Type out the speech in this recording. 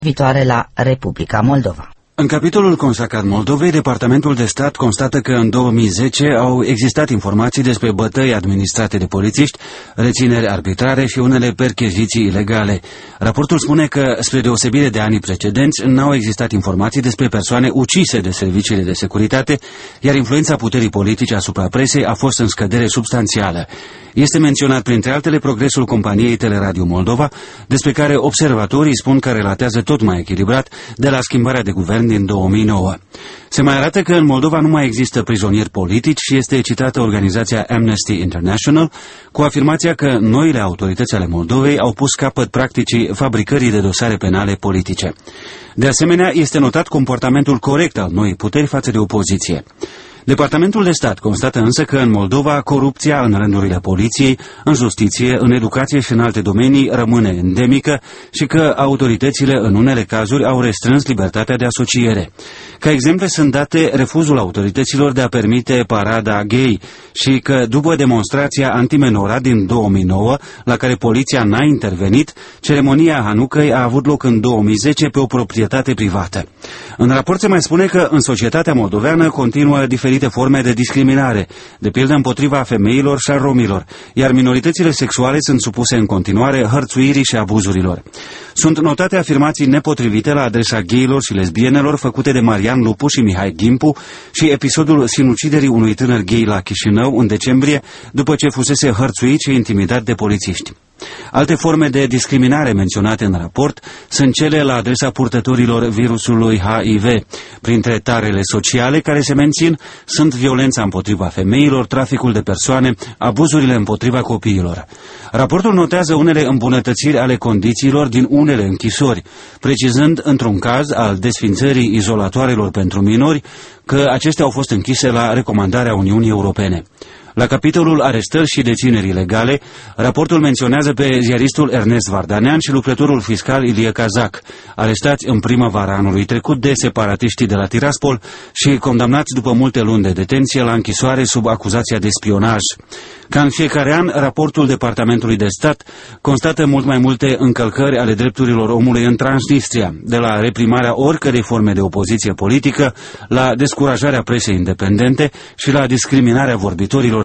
viitoare la Republica Moldova. În capitolul consacrat Moldovei, Departamentul de Stat constată că în 2010 au existat informații despre bătăi administrate de polițiști, rețineri arbitrare și unele percheziții ilegale. Raportul spune că, spre deosebire de anii precedenți, n-au existat informații despre persoane ucise de serviciile de securitate, iar influența puterii politice asupra presei a fost în scădere substanțială. Este menționat printre altele progresul companiei Teleradio Moldova, despre care observatorii spun că relatează tot mai echilibrat de la schimbarea de guvern din 2009. Se mai arată că în Moldova nu mai există prizonieri politici și este citată organizația Amnesty International cu afirmația că noile autorități ale Moldovei au pus capăt practicii fabricării de dosare penale politice. De asemenea, este notat comportamentul corect al noii puteri față de opoziție. Departamentul de Stat constată însă că în Moldova corupția în rândurile poliției, în justiție, în educație și în alte domenii rămâne endemică și că autoritățile în unele cazuri au restrâns libertatea de asociere. Ca exemple sunt date refuzul autorităților de a permite parada gay și că după demonstrația antimenora din 2009, la care poliția n-a intervenit, ceremonia Hanukkăi a avut loc în 2010 pe o proprietate privată. În raport se mai spune că în societatea moldoveană continuă diferite forme de discriminare, de pildă împotriva femeilor și a romilor, iar minoritățile sexuale sunt supuse în continuare hărțuirii și abuzurilor. Sunt notate afirmații nepotrivite la adresa gayilor și lesbienelor făcute de Marian Lupu și Mihai Gimpu și episodul sinuciderii unui tânăr gay la Chișinău în decembrie, după ce fusese hărțuit și intimidat de polițiști. Alte forme de discriminare menționate în raport sunt cele la adresa purtătorilor virusului HIV. Printre tarele sociale care se mențin sunt violența împotriva femeilor, traficul de persoane, abuzurile împotriva copiilor. Raportul notează unele îmbunătățiri ale condițiilor din unele închisori, precizând într-un caz al desfințării izolatoarelor pentru minori că acestea au fost închise la recomandarea Uniunii Europene. La capitolul arestări și dețineri ilegale, raportul menționează pe ziaristul Ernest Vardanean și lucrătorul fiscal Ilie Kazak, arestați în primăvara anului trecut de separatiștii de la Tiraspol și condamnați după multe luni de detenție la închisoare sub acuzația de spionaj. Ca în fiecare an, raportul Departamentului de Stat constată mult mai multe încălcări ale drepturilor omului în Transnistria, de la reprimarea oricărei forme de opoziție politică, la descurajarea presei independente și la discriminarea vorbitorilor